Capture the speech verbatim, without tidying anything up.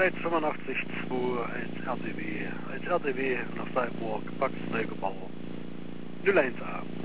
Flight fünfundachtzig zwei als R D W, als R D W nach Salzburg, Pax Neugebauer. null eins A.